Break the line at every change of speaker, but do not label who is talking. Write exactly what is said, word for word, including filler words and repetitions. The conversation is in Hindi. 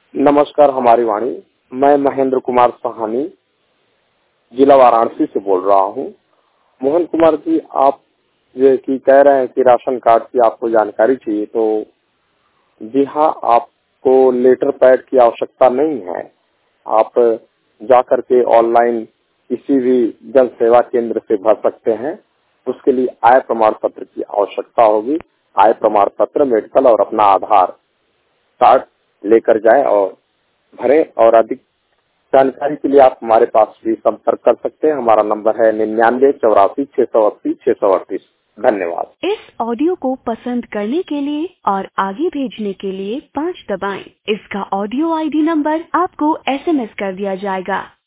नमस्कार हमारी वाणी। मैं महेंद्र कुमार सहानी जिला वाराणसी से बोल रहा हूँ। मोहन कुमार जी, आप ये की कह रहे हैं कि राशन कार्ड की आपको जानकारी चाहिए, तो जी हाँ, आपको लेटर पैड की आवश्यकता नहीं है। आप जा करके ऑनलाइन किसी भी जन सेवा केंद्र से भर सकते हैं। उसके लिए आय प्रमाण पत्र की आवश्यकता होगी। आय प्रमाण पत्र, मेडिकल और अपना आधार कार्ड लेकर जाएं और भरें। और अधिक जानकारी के लिए आप हमारे पास भी संपर्क कर सकते हैं। हमारा नंबर है निन्यानवे चौरासी छह सौ अस्सी छह सौ अड़तीस। धन्यवाद।
इस ऑडियो को पसंद करने के लिए और आगे भेजने के लिए पाँच दबाएं। इसका ऑडियो आईडी नंबर आपको एसएमएस कर दिया जाएगा।